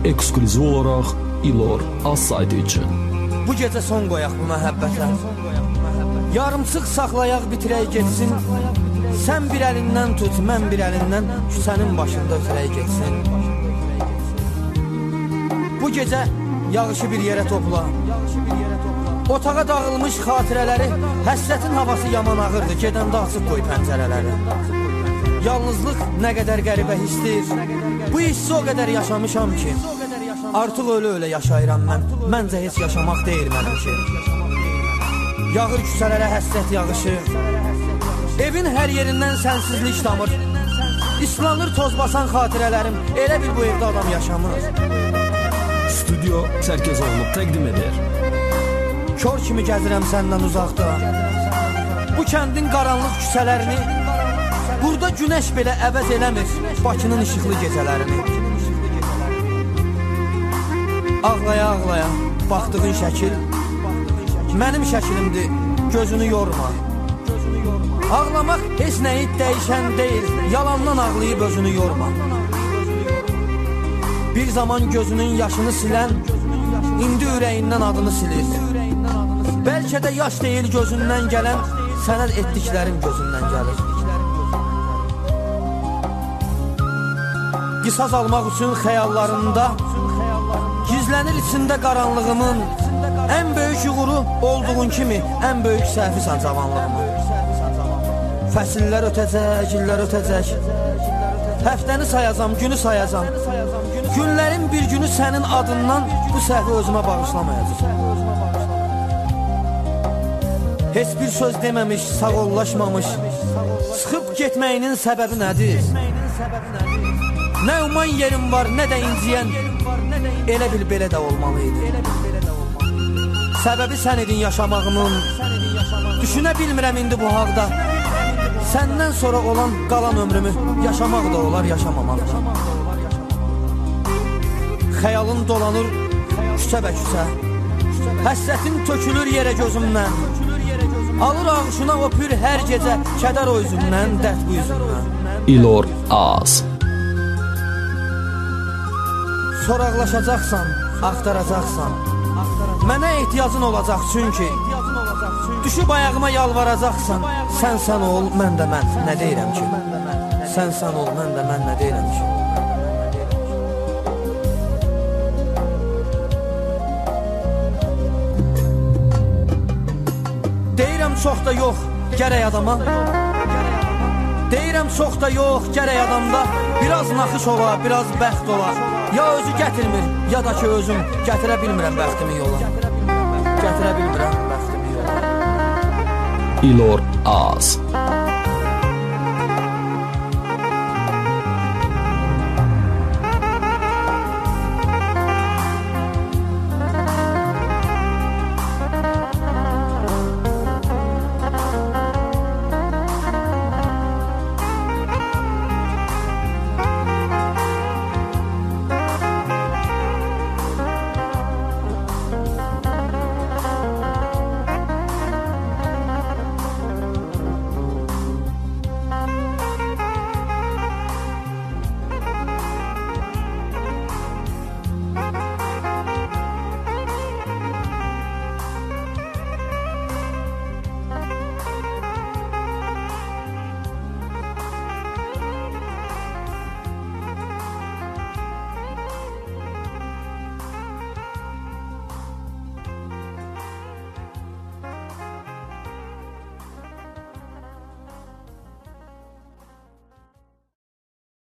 eksklüziv olaraq İlor az saytı üçün. Bu gecə son qoyaq bu məhəbbətə. Yarımçıq saxlayaq bitirək getsin. Sən bir əlindən tut, mən bir əlindən sənin başında ötürək getsin. Bu gecə yağışı bir yerə topla. Otağa dağılmış xatirələri, həsrətin havası yaman ağırdır, gedəndə açıb qoy pəncərələri. Yalnızlıq nə qədər qəribə hissdir, bu hissi o qədər yaşamışam ki, artıq ölə-ölə yaşayıram mən, məncə heç yaşamaq deyil mənim ki. Yağır küçələrə həsrət yağışı, evin hər yerindən sənsizlik damır, islanır toz basan xatirələrim, elə bil bu evdə adam yaşamır. Stüdyo Çərkəzoğlu təqdim edir. Kör kimi gəzirəm səndən uzaqda, bu kəndin qaranlıq küçələrini, burada günəş belə əvəz eləmir Bakının işıqlı gecələrini. Ağlaya-ağlaya baxdığın şəkil mənim şəkilimdir, gözünü yorma. Ağlamaq heç nəyi dəyişən deyil, yalandan ağlayıb özünü yorma. Bir zaman gözünün yaşını silən, indi ürəyindən adını silir. Bəlkə də yaş deyil gözündən gələn, sənə etdiklərim gözündən gəlir. Qisas almaq üçün xəyallarında, gizlənir içində qaranlığımın, ən böyük uğuru olduğun kimi, ən böyük səhvisən cavanlığımın. Fəsillər ötəcək, illər ötəcək, həftəni sayacam, günü sayacam. Günlərin bir günü sənin adından bu səhvi özümə bağışlamayacaq. Heç bir söz deməmiş, sağollaşmamış, çıxıb getməyinin səbəbi nədir? Nə uman yerim var, nə də inciyən, elə bil belə də olmalıydı. Səbəbi sən idin yaşamağımın, düşünə bilmirəm indi bu haqda. Səndən sonra olan qalan ömrümü yaşamaq da olar, yaşamamaq da. Xəyalın dolanır küçə bə küçə, həsrətin tökülür yerə gözümdən. Alır ağuşuna o pür hər gecə, kədər o üzümdən, dərd bu üzümdən. İlor az. Soraqlaşacaqsan, axtaracaqsan, mənə ehtiyacın olacaq çünki, düşüb ayağıma yalvaracaqsan, sən ol, mən də mən, nə deyirəm ki? Sən ol, mən də mən, nə deyirəm ki? Deyirəm çox da yox, gərək adama. Deyirəm çox da yox, gərək adamda biraz naxış ola, biraz bəxt ola. Ya özü gətirmir, ya da ki özüm gətirə bilmirəm bəxtimi yola. Gətirə bilmirəm bəxtimi yola. İlor az.